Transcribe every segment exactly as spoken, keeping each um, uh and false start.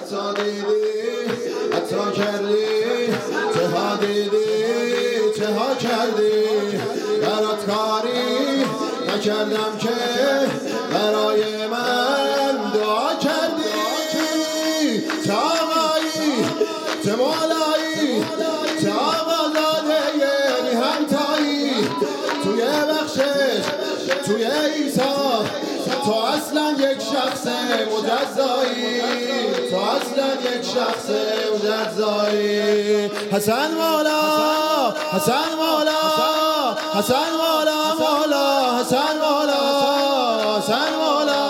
حتی دیدی حتی کردی چه ها دیدی چه ها کردی برات کاری نکردم که برای من دعا کردی چه آقایی چه مولایی چه آقازاده بی همتایی توی بخشش توی ایسا تو اصلا یک شخص مجزایی تو اصلا یک شخص مجزایی حسن مولا حسن مولا حسن مولا مولا حسن مولا حسن مولا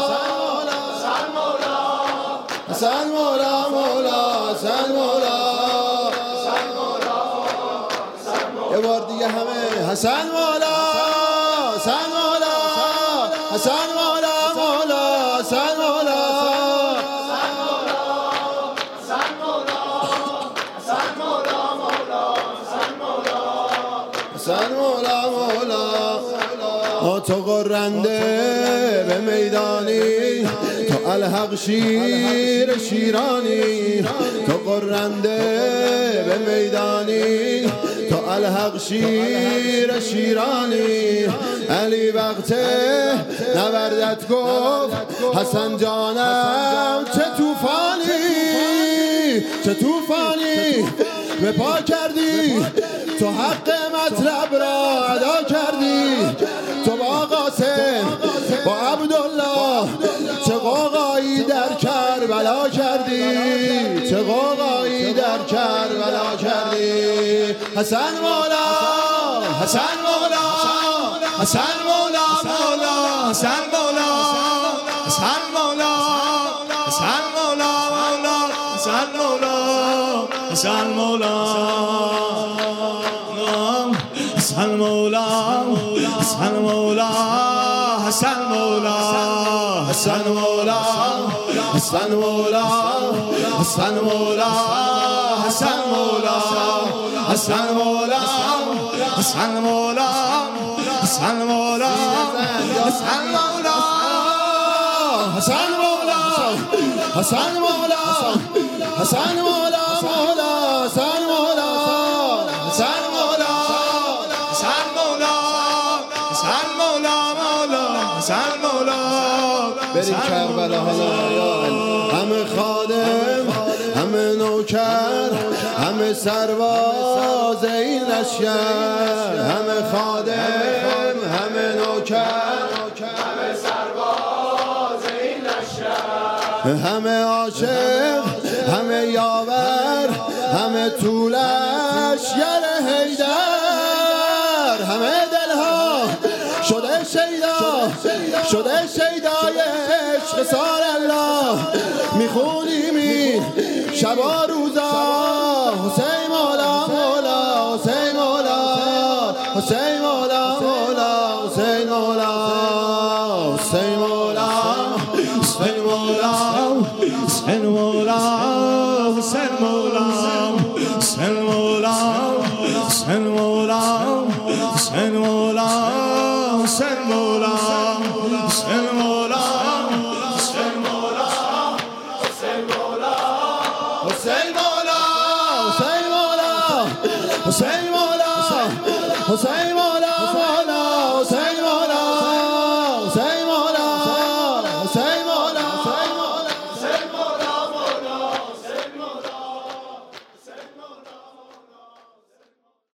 حسن مولا مولا حسن مولا یه بار دیگه همه حسن مولا حسن مولا حسن مولا مولا حسن مولا حسن مولا مولا تو قرنده به میدانی تو الحق شیر شیرانی تو قرنده به میدانی تو الحق شیر شیرانی علی وقت نبردت گفت حسن جانم چه توفانی چه توفانی به پا کردی تو حق مطلب را ادا کردی تو با قاسم با عبدالله چه قوقایی در کربلا کردی چه قوقایی در کربلا کردی حسن مولا حسن مولا حسن مولا مولا حسن مولا حسن مولا حسن مولا مولا حسن مولا حسن مولا حسن مولا حسن مولا حسن مولا حسن مولا حسن مولا حسن مولا حسن مولا حسن مولا حسن مولا حسن مولا حسن مولا حسن مولا حسن مولا حسن مولا مولا حسن مولا حسن مولا حسن مولا حسن مولا مولا حسن مولا بریم کربلا حالا همه خادم همه نوکر همه سرباز این لشکر همه خادم همه نوکر همه سرباز این لشکر همه عاشق همه یاور همه تو لشکر حیدر همه دلها شده شیدا شده شیدای عشق سار الله میخونیم این شبا روزا حسین مولا مولا حسین مولا حسین مولا مولا حسین مولا حسین مولا حسین مولا حسین مولا حسین مولا حسین مولا حسین مولا حسین مولا حسین مولا حسین مولا حسین مولا حسین مولا حسین مولا حسین مولا حسین مولا حسین مولا